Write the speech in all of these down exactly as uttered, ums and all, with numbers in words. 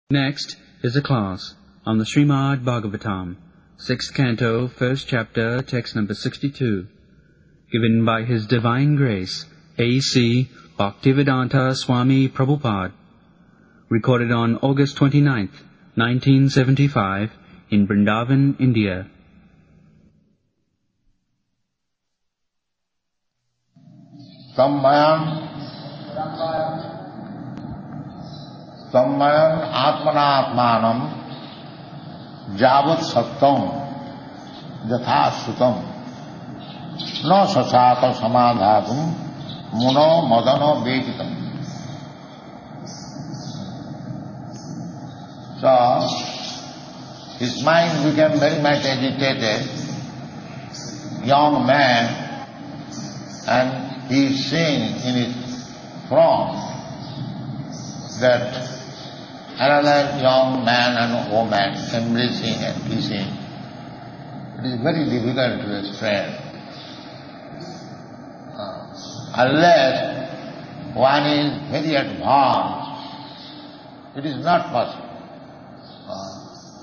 Next is a class on the Srimad Bhagavatam, sixth canto, first chapter, text number sixty-two, given by His Divine Grace, A C Bhaktivedanta Swami Prabhupada, recorded on August twenty-ninth, nineteen seventy-five, in Vrindavan, India. Sammayam Sammayam Atmanatmanam Javat Sattam Yatha Sutam Na Sasata Samadhatum Muno Madano Veditam. So, his mind became very much agitated, young man, and he is seeing in his front that another young man and woman embracing and kissing. It is very difficult to explain. Uh, unless one is very advanced, it is not possible. Uh,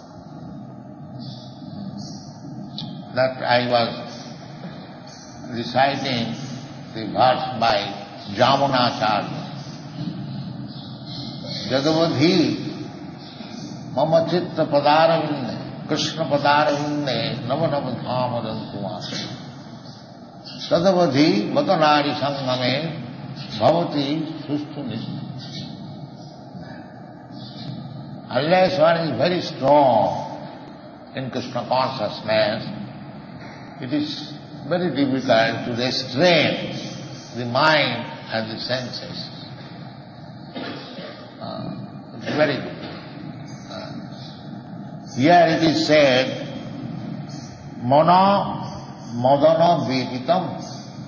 that I was reciting the verse by Jamunacharya. Jagavadhi mama chitta padaravinne Krishna padaravinne nava nava dhamadantumas Tadavadhi vatanari sangame bhavati sustu nishta. Unless one is very strong in Krishna consciousness, it is very difficult to restrain the mind and the senses. Uh, it's very difficult. Uh, here it is said, Mana Madana Veditam.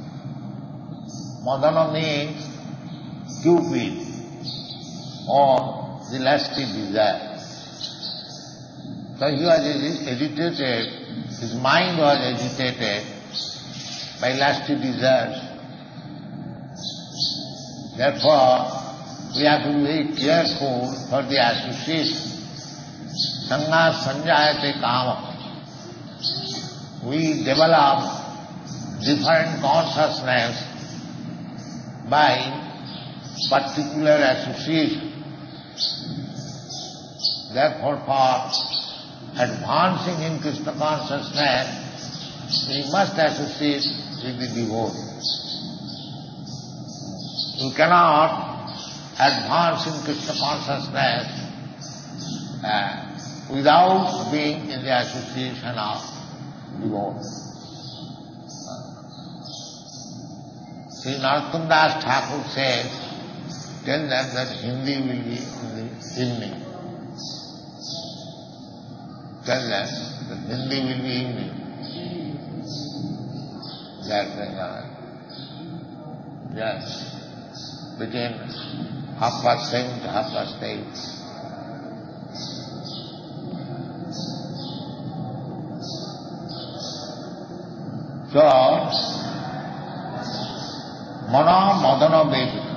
Madana means Cupid or the lusty desire. So he was agitated, his mind was agitated by lusty desires. Therefore, we have to be very careful for the association. Sangha sanjayate kama. We develop different consciousness by particular association. Therefore, for advancing in Krishna consciousness, we must associate with the devotee. You cannot advance in Krishna consciousness uh, without being in the association of devotees. Sri Narottam Das Thakur says, tell them that Hindi will be in the evening. Tell them that Hindi will be evening. That uh, yes, between half past seven to half past eight. So, Mana Madana Vedita.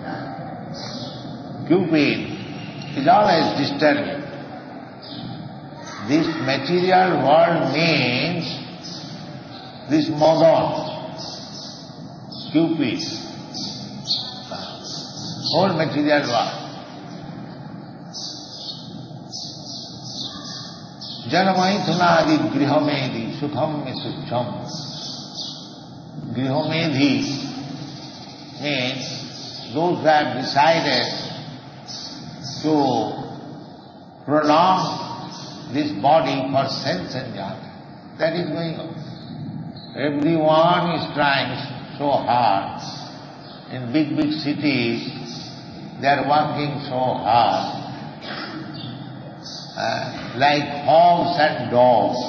Cupid is always disturbing. This material world means this Madan, Cupid, whole material world. Janamaithunadi grihamedi sukham me sukham. Grihamedi means those who have decided to prolong this body for sense enjoyment. That is going on. Everyone is trying so hard. In big, big cities, they are working so hard. Uh, like hogs and dogs.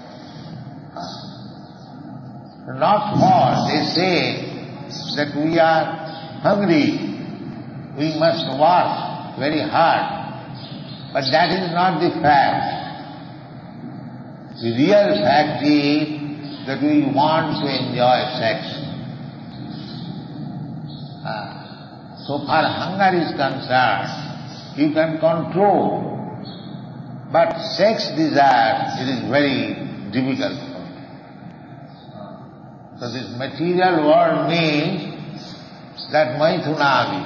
Uh, not for, they say that we are hungry. We must work very hard. But that is not the fact. The real fact is that we want to enjoy sex. Uh, so far hunger is concerned, you can control. But sex desire, it is very difficult for me. So this material world means that maithunadi.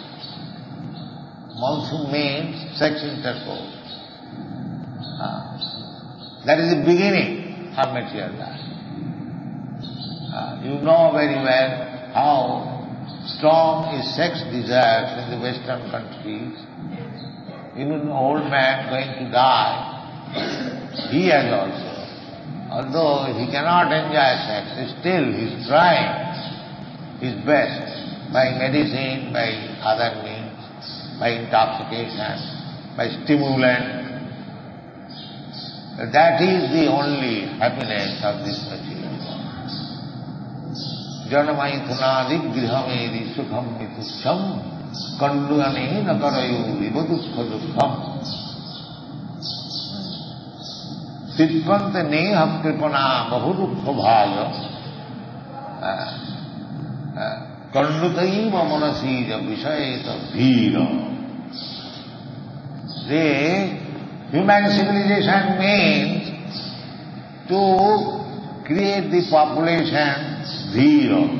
Maithun means sex intercourse. Uh, that is the beginning of material life. Uh, you know very well how strong is sex desire in the Western countries. Even an old man going to die, he has also, although he cannot enjoy sex, still he is trying his best by medicine, by other means, by intoxication, by stimulant. That is the only happiness of this material world. Janamaithunadi grihamedi sukham mitusham Kanduyane nakarayo ribadukha dukkham Siddhvante neha kripana bahudukha bhaya Kandutaiva manasija vishayeta dhira. The human civilization means to create the population dhira,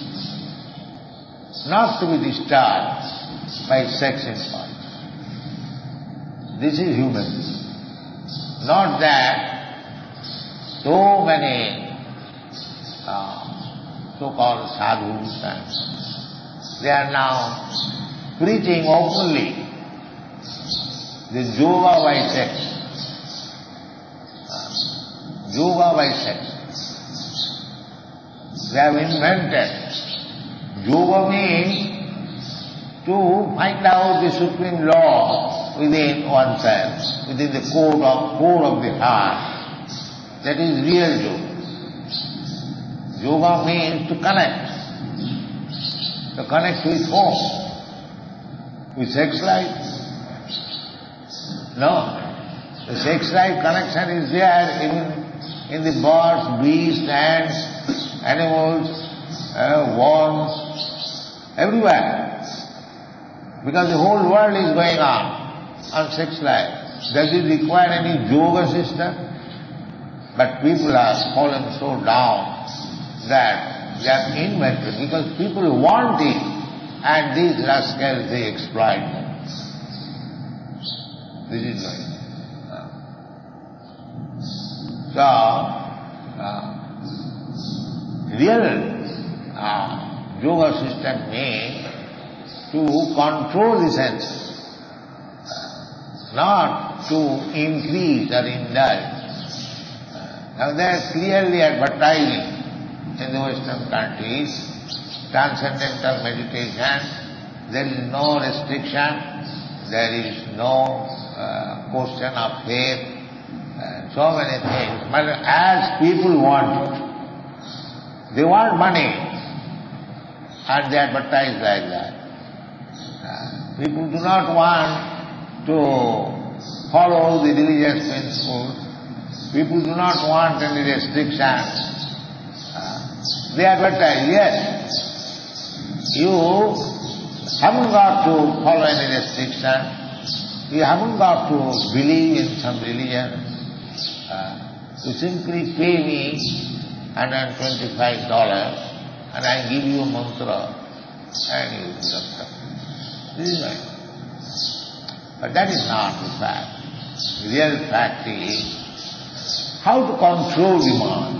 not to be disturbed by sex impulse. This is human. Not that so many uh, so-called sadhus and they are now preaching openly the yoga by sex. Uh, yoga by sex. They have invented. Yoga means to find out the supreme law within oneself, within the core of, core of the heart. That is real yoga. Yoga means to connect. To connect with whom? With sex life? No. The sex life connection is there even in the birds, beasts, ants, animals, uh, worms, everywhere. Because the whole world is going on, on sex life. Does it require any yoga system? But people are fallen so down that they are invented because people want it and these rascals, they exploit them. This is going on. So, uh, real uh, yoga system means to control the senses, not to increase or indulge. Now they are clearly advertising in the Western countries, transcendental meditation, there is no restriction, there is no uh, question of faith, uh, so many things. But as people want it, they want money, and they advertise like that. People do not want to follow the religious principles. People do not want any restrictions. Uh, they advertise, yes, you haven't got to follow any restriction. You haven't got to believe in some religion. Uh, you simply pay me one hundred twenty-five dollars and I give you a mantra and you become. This is right. But that is not the fact. The real fact is how to control the mind.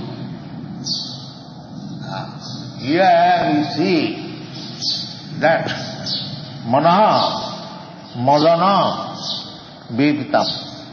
Uh, here we see that manaha, madana, veditam.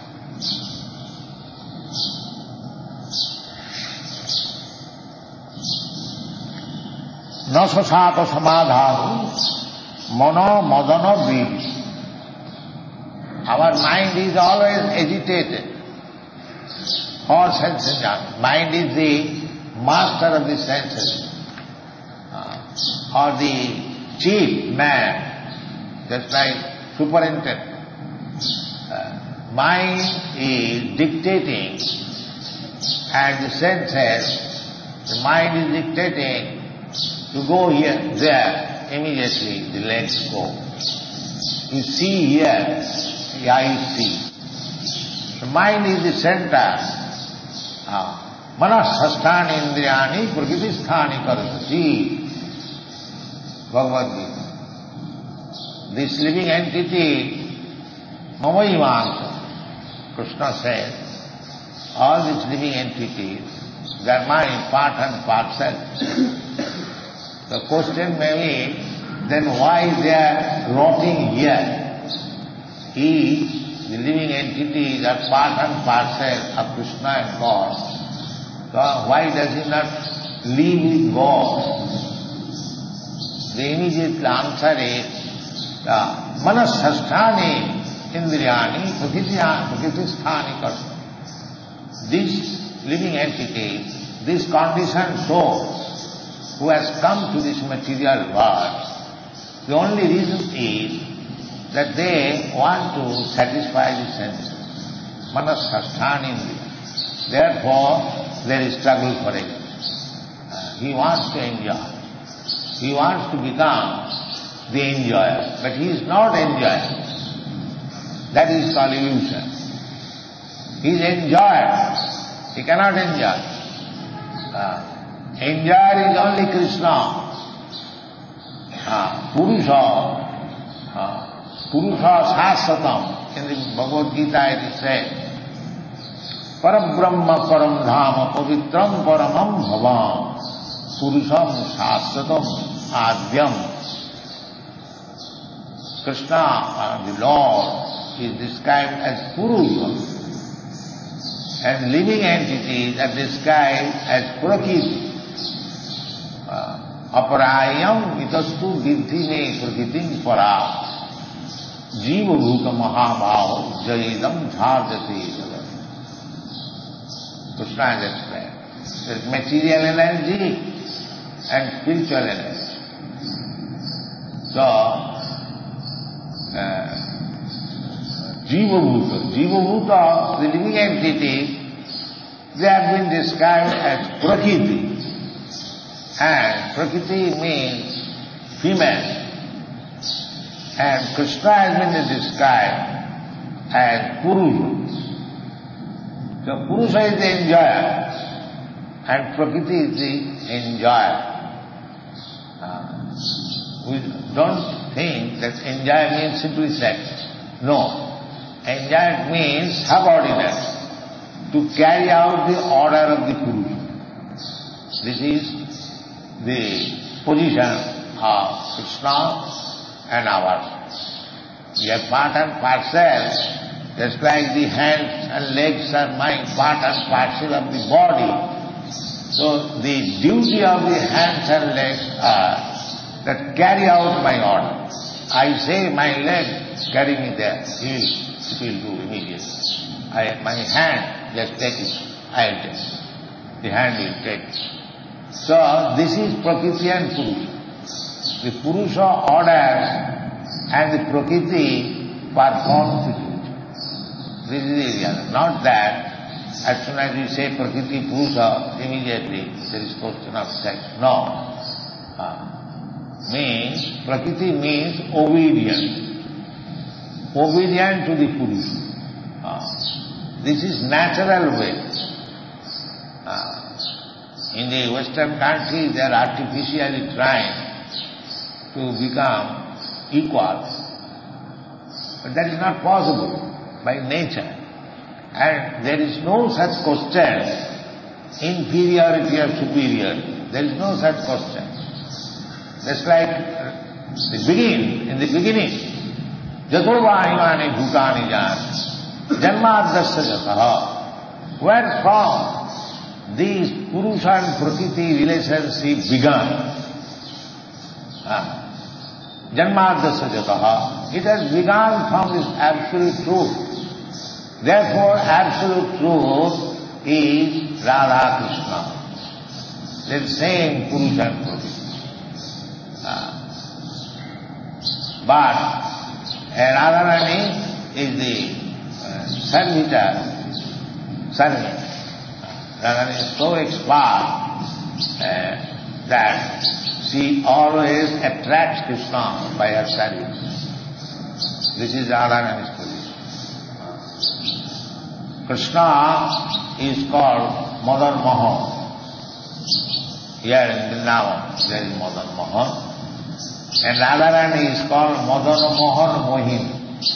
Nasasata samadhanu. Mano madana vedi. Our mind is always agitated for sense enjoyment. Mind is the master of the senses, uh, or the chief man, just like superintendent. Uh, mind is dictating, and the senses, the mind is dictating to go here, there. Immediately the legs go. You see here, the eye see. The mind is the center. Ah. Manasthasthani indriyani prakritisthani karasati. Bhagavad Gita. This living entity, Mamaivansa, Krishna says, all these living entities, they are my part and parcel. The question may be, then why they are rotting here? He, the living entities, are part and parcel of Krishna and God. So why does he not live with God? The immediate answer is, Manasthasthani indriyani prakritisthani karma. This living entity, this conditioned soul, who has come to this material world, the only reason is that they want to satisfy the senses. Manasthasthani indriyani. Therefore, there is struggle for it. Uh, he wants to enjoy. He wants to become the enjoyer, but he is not enjoyer. That is called illusion. He is enjoyer. He cannot enjoy. Uh, enjoyer is only Krishna. Uh, Purusha, uh, Purusha Sasatam. In the Bhagavad Gita it is said, Param Brahma Param Dhama Pavitram Paramam Bhavam Purusham Sasatam Adyam. Krishna, uh, the Lord, is described as Purusha, and living entities are described as Prakriti. Aparayam itastu vidhi me prakritim para jiva bhuta mahabhav jayidam dharjati. Krishna has explained. There is material energy and spiritual energy. So, uh, Jiva Bhuta, Jiva Bhuta, the living entity, they have been described as Prakriti. And Prakriti means female. And Krishna has been described as Purusha. So Purusha is the enjoyer and Prakriti is the enjoyer. Uh, we don't think that enjoy means simply sex. No. Enjoy means subordinate, to carry out the order of the Purusha. This is the position of Krishna and ours. We are part and parcel. Just like the hands and legs are my part and parcel of the body. So the duty of the hands and legs are that carry out my order. I say my leg, carry me there. He will, he will do immediately. I, my hand, just take it. I will take it. The hand will take it. So this is Prakriti and Purusha. The Purusha orders and the Prakriti performs the duty. This is the area. Not that as soon as you say Prakriti Purusha, immediately there is question of sex. No. Uh, means, Prakriti means obedient. Obedient to the Purusha. Uh, this is natural way. Uh, in the Western countries they are artificially trying to become equal. But that is not possible by nature. And there is no such question, inferiority or superiority. There is no such question. Just like the begin, in the beginning, Jatovahimani bhutani jan, janmadasya jataha. Where from these Purusha and Prakriti relationship began? Ah. Janmadasya jataha. It has begun from this absolute truth. Therefore, absolute truth is Radha Krishna. The same Purusha and Prakriti. Uh, but uh, Radharani is the uh, servitor, servant. Radharani is so expert uh, that she always attracts Krishna by her service. This is Radharani's position. Krishna is called Madan Mohan. Here in Vrindavan there is Madan Mohan. And Radharani is called Madan Mohan Mohini.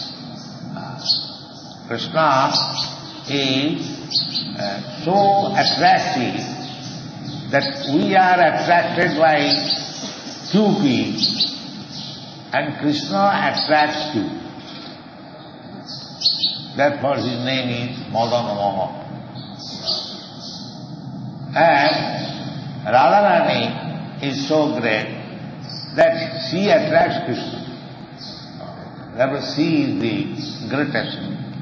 Krishna is uh, so attractive that we are attracted by Cupid and Krishna attracts you. Therefore his name is Madan Mohan. And Radharani is so great that she attracts Krishna. Therefore she is the greatest.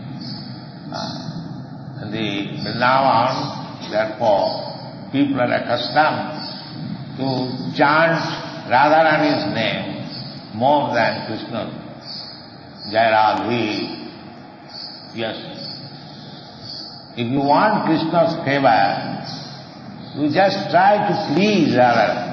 Uh, the Vrindavan, therefore, people are accustomed to chant Radharani's name more than Krishna's. Jai Radhe. Yes. If you want Krishna's favor, you just try to please Radharani.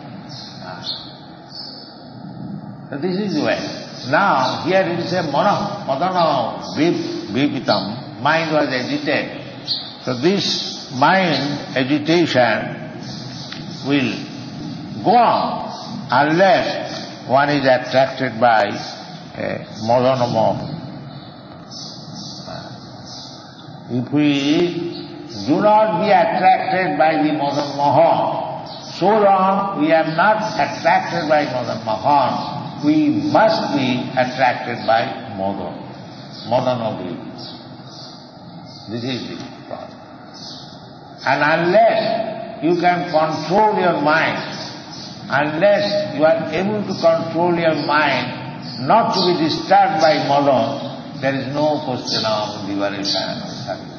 So this is the way. Now, here it is a mana, madana, vipitam, mind was agitated. So this mind agitation will go on unless one is attracted by a madana moha. If we do not be attracted by the madana moha, so long we are not attracted by madana moha, we must be attracted by Madan, Madanagri. This is the problem. And unless you can control your mind, unless you are able to control your mind not to be disturbed by Madan, there is no question of liberation or service.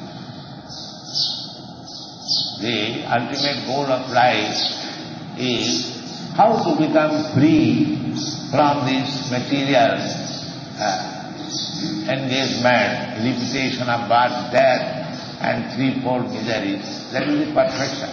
The ultimate goal of life is how to become free from this material uh, engagement, repetition of birth, death, and threefold miseries. That is the perfection.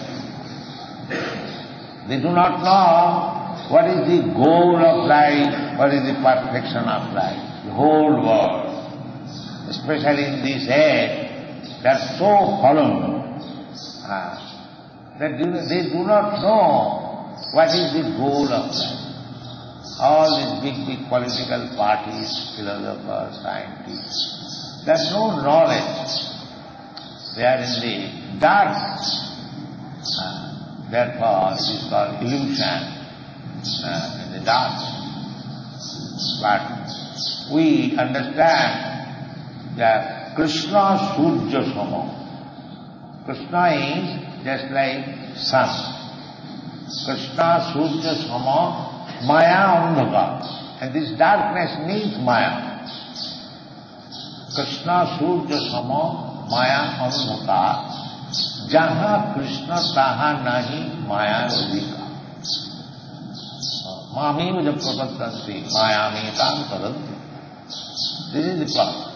They do not know what is the goal of life, what is the perfection of life. The whole world, especially in this age, they are so fallen uh, that they do not know what is the goal of life. All these big, big political parties, philosophers, scientists, there is no knowledge. They are in the dark. Uh, therefore, it is called illusion, uh, in the dark. But we understand that Krishna Surya Sama. Krishna is just like sun. Krishna Surya Sama. Maya Andhaka. And this darkness needs Maya. Krishna Surya Sama Maya Andhaka. Jaha Krishna taha nahi Maya radhika. Mami vaja prapatanti Maya metam tadanti. This is the problem.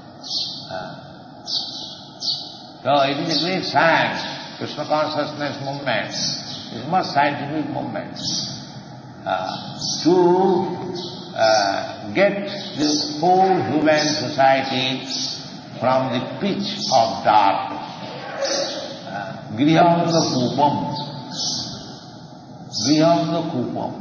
So it is a great science. Krishna consciousness movement is much scientific movement. Uh, to uh, get the whole human society from the pitch of darkness. Grihanga Kupam. Grihanga Kupam.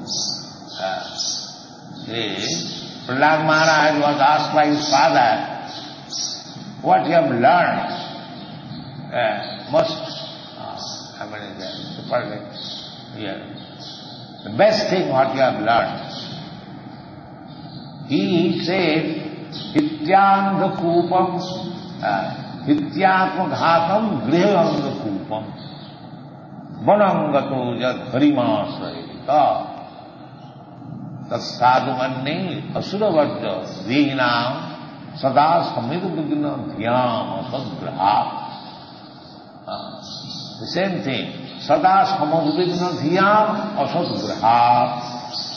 Prahlad Maharaj was asked by his father, what you have learned uh, most, uh, I mean, the superlative here. The best thing what you have learned. He said, Hityanga Kupam, Hityatma Ghatam Grihanga Kupam, Vanangato Jad Harimasarita, Tat Sadhumanne Asuravajja Dehinam Sada Samidu Vigna Dhyam Asadgraha. The same thing. Sada Samadvigna Dhyam Asadgraha.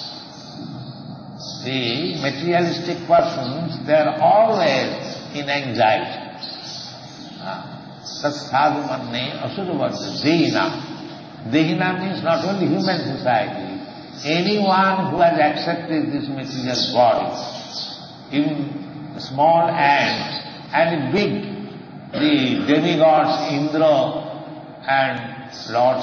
The materialistic persons, they are always in anxiety. Tat sadhu manne asurvajja dehina. Dehina means not only human society, anyone who has accepted this material body, even small ants, and big, the demigods Indra and Lord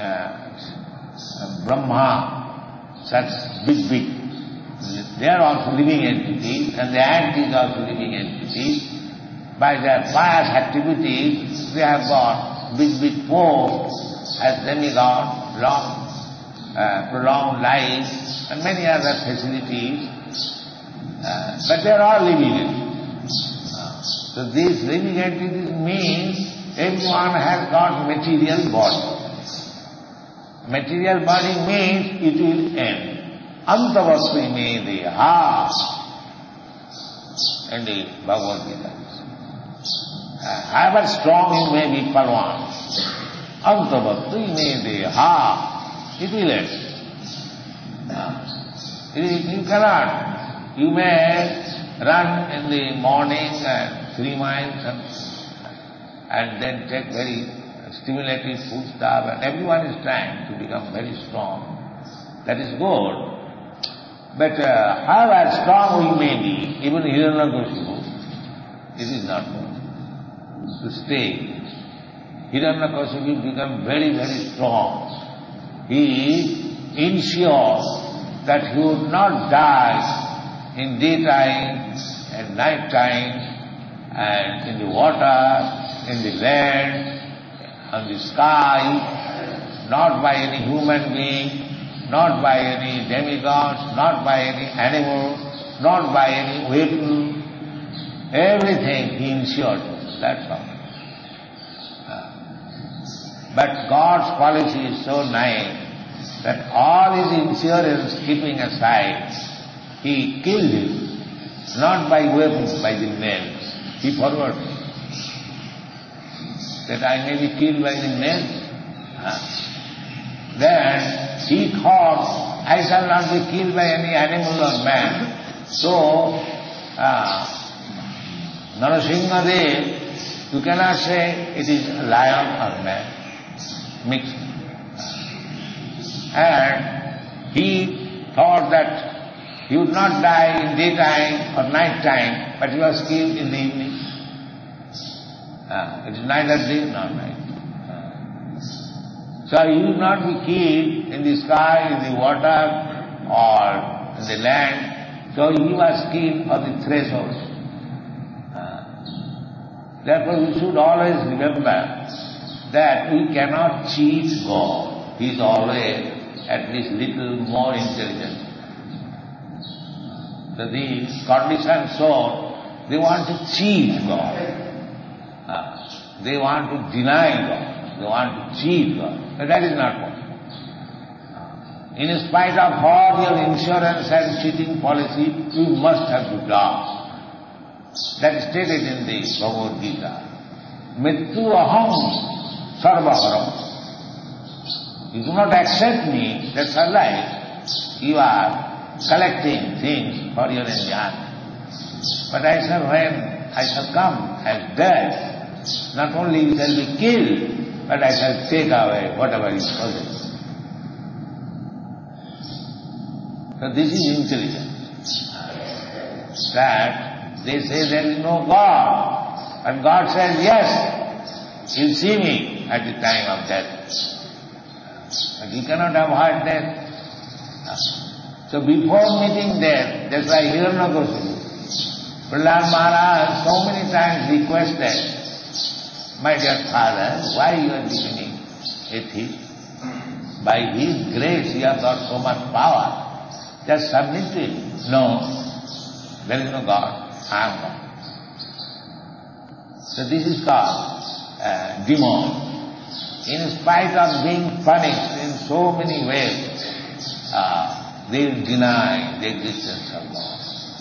uh, Brahma, such big, big. They are also living entities, and the ant is also living entities. By their pious activities, they have got big, big pores as demigods, long, uh, prolonged lives, and many other facilities. Uh, but they are all living entities. So these living entities means everyone has got material body. Material body means it will end. Antavasvi me deha. In the Bhagavad Gita. Uh, however strong you may be, Palwan, Antavasvi me deha. It will end. Uh, you, you cannot. You may run in the morning and three miles and, and then take very stimulating food stuff, and everyone is trying to become very strong. That is good. But uh, however strong we may be, even Hiranyakashipu, it is not good to stay. Hiranyakashipu become very, very strong. He ensures that he would not die in daytime and night time, and in the water, in the land, on the sky, not by any human being, not by any demigods, not by any animal, not by any weapon. Everything he ensured. That's all. But God's policy is so nice that all his insurance keeping aside, he killed him, not by weapons, by the nails. He forwarded that I may be killed by the nails. Huh? Then he thought, I shall not be killed by any animal or man. So, uh, Narasimha Dev, you cannot say it is a lion or man, mixed. And he thought that he would not die in daytime or night time, but he was killed in the evening. Uh, it is neither day nor night. So he will not be killed in the sky, in the water, or in the land. So he was killed on the threshold. Uh, therefore we should always remember that we cannot cheat God. He is always at least little more intelligent. So the conditioned soul, they want to cheat God. Uh, they want to deny God. They want to cheat God. But that is not possible. In spite of all your insurance and cheating policy, you must have to die. That is stated in the Bhagavad Gita. Mrityu aham sarvaharam. You do not accept me, that's all right. You are collecting things for your enjoyment. But I shall, when I shall come as death, not only you shall be killed, but I shall take away whatever is possessed. So this is intelligence. That they say there is no God, and God says, yes, you'll see me at the time of death. But you cannot avoid death. So before meeting death, that's why Hiranyakashipu, Prahlad Maharaj so many times requested, my dear father, why you are becoming atheist? By his grace you have got so much power. Just submit to him. No, there is no God. I am God. So this is called uh, demon. In spite of being punished in so many ways, uh, they will deny the existence of God.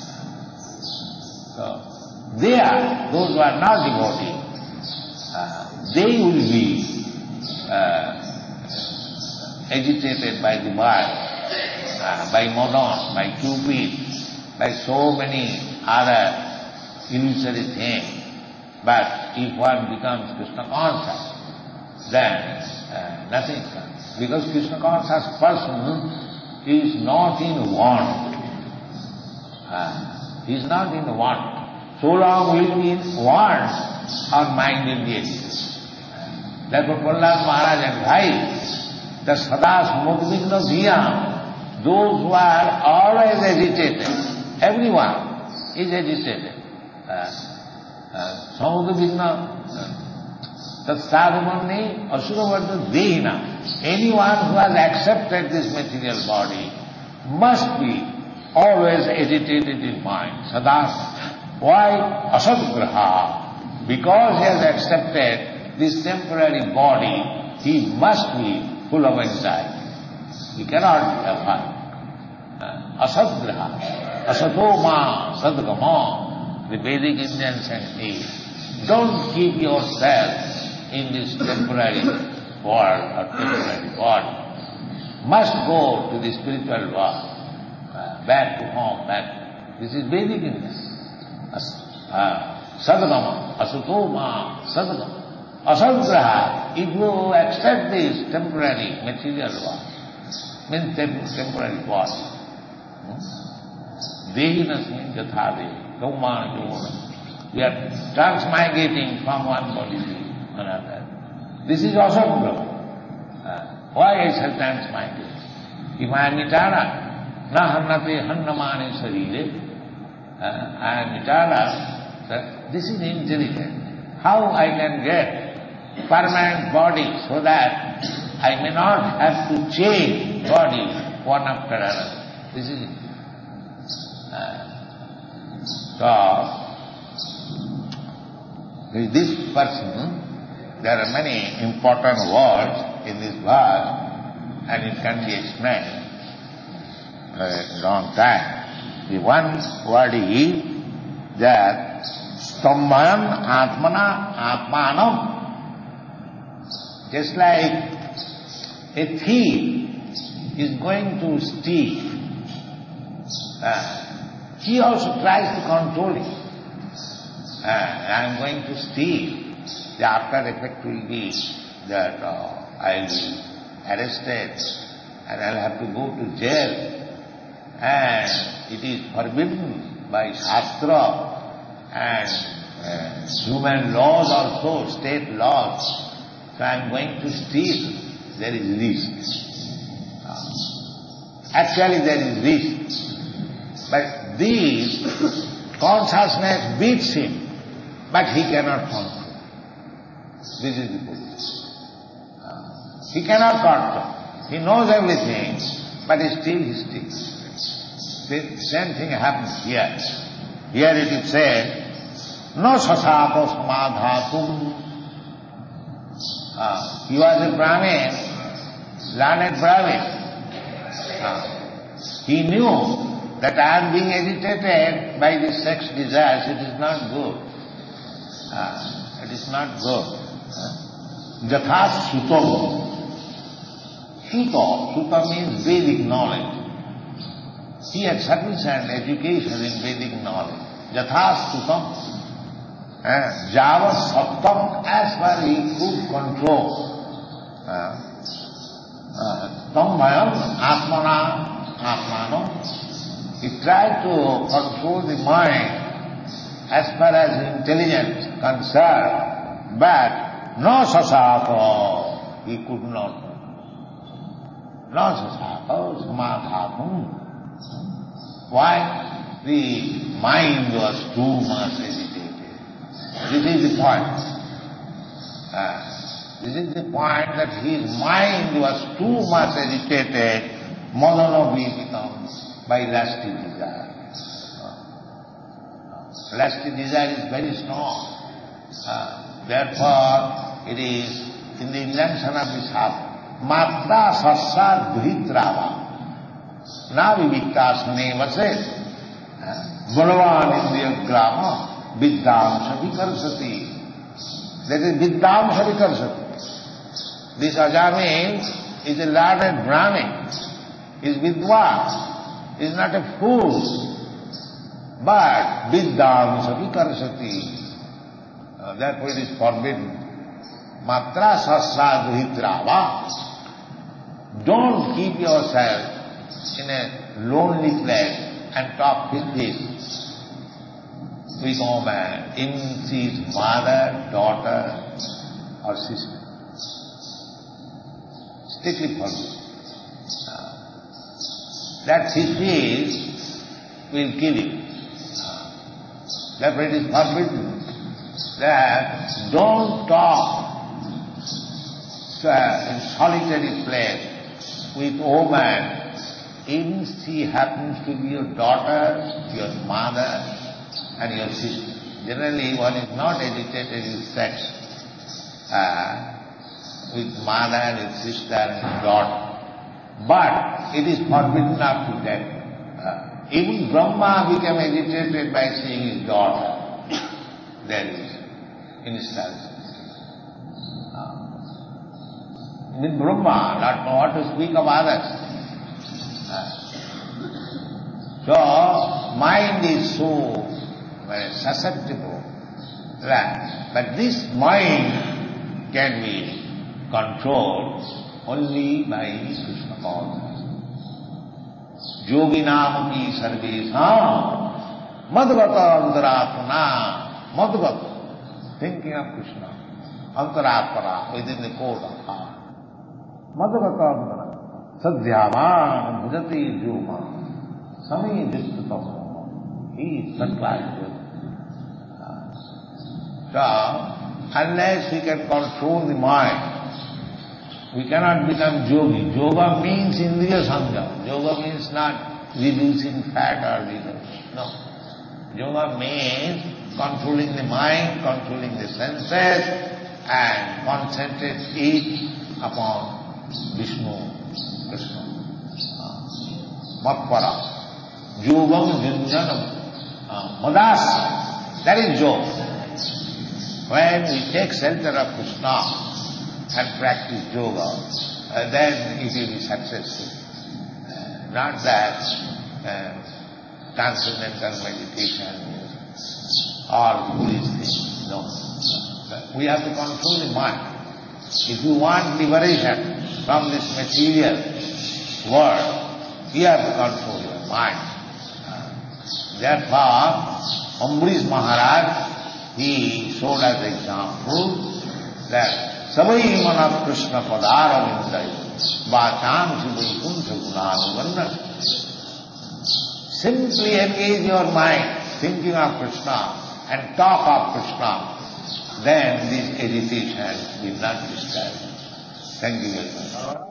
So they are, those who are not devotees, Uh, they will be uh, agitated by the mind, uh, by Madan, by Cupid, by so many other illusory things. But if one becomes Krishna conscious, then uh, nothing comes. Because Krishna conscious person is not in want. Uh, he is not in want. so long will be in want or mind will be agitated. Therefore Prahlad Maharaj advised that sada samudvigna dhiyam, those who are always agitated, everyone is agitated. Samudvigna tat sadhamanni asuravardha dehina. Anyone who has accepted this material body must be always agitated in mind. Sada. Why? Asadgraha. Because he has accepted this temporary body, he must be full of anxiety. He cannot be afraid. Asadgraha. Asato ma sadgama. The Vedic Indian saying, don't keep yourself in this temporary world or temporary body. Must go to the spiritual world. Uh, back to home, back. This is Vedic Indian. Sadgama, asutoma, sadgama. Asadgraha, if you accept this temporary material world, means tem- temporary body, dehinasmin jathade, kaumana yona. We are transmigrating from one body to another. This is asadgraha. Uh, why I say transmigrate? If I am eternal, na hannate hannamani sarire, Uh, I am eternal, so this is intelligent. How I can get permanent body so that I may not have to change body one after another. This is it. Uh, so, with this person, there are many important words in this verse, and it can be explained for a long time. The one word is that stambhayan atmana atmanam. Just like a thief is going to steal, uh, he also tries to control it. Uh, I am going to steal. The after effect will be that uh, I will be arrested and I will have to go to jail. And it is forbidden by Shastra and uh, human laws also, state laws. So I am going to steal. There is risk. Uh, actually there is risk. But this consciousness beats him, but he cannot control. This is the position. Uh, he cannot control. He knows everything, but still he steals. The same thing happens here. Here it is said, no sasapo samadhatum. Uh, he was a Brahmin, learned Brahmin. Uh, he knew that I am being agitated by the sex desires. It is not good. Uh, it is not good. Jatha sutam. Suta. Suta means Vedic knowledge. He had sufficient education in Vedic knowledge. Yathastutam, eh, Java Sattam, as far he could control. Tambhayam Atmana Atmanam. He tried to control the mind as far as intelligence concerned, but no sasako, he could not. No sasako, samadhatum. Why? The mind was too much agitated. This is the point. Uh, this is the point that his mind was too much agitated, madana becomes by lusty desire. Uh, lusty desire is very strong. Uh, therefore, it is in the injunction of this half, matra sassa dhuhitrava. Na viviktasane vase balavan indriya grama viddamsa vikarsati. That is viddamsa vikarsati. This Ajami is a learned Brahmin, is vidwan, is not a fool, but viddamsa vikarsati. Uh, therefore it is forbidden. Matra sassa dhuhitrava. Don't keep yourself in a lonely place and talk with this. weak woman, even she is mother, daughter or sister. Strictly forbidden. That she feels will kill you. Therefore it is forbidden that don't talk in solitary place with woman, even she happens to be your daughter, your mother and your sister. Generally one is not agitated with sex uh, with mother and with sister and daughter. But it is forbidden up to death. Uh, even Brahma became agitated by seeing his daughter. There is instance. Uh, with Brahma, not know what to speak of others. Uh, so, mind is so very susceptible. Right? But this mind can be controlled only by Krishna consciousness. Yoginamapi sarvesam madgata antaratmana madgata, thinking of Krishna, antaratmana, within the core of heart. Madgata antaratmana, sadhyavan bhajati juma, sami jistutamo. He is such like this. So, unless we can control the mind, we cannot become yogi. Yoga means indriya sangha. Yoga means not reducing fat or reducing. No. Yoga means controlling the mind, controlling the senses, and concentrate it upon Vishnu, Krishna. Matpara. Yogam junjanam. Madas. That is yoga. When we take shelter of Krishna and practice yoga, uh, then it will be successful. Uh, not that uh, transcendental meditation or foolish things. No. Uh, we have to control the mind. If you want liberation from this material world, you have to control your mind. Uh, therefore, Ambarish Maharaj, he showed as example that Sabai mana Krishna padara vindai vacham sivai kunsa gunanuvanna. Simply engage your mind thinking of Krishna and talk of Krishna, then this agitation will not disturb. Thank you very much.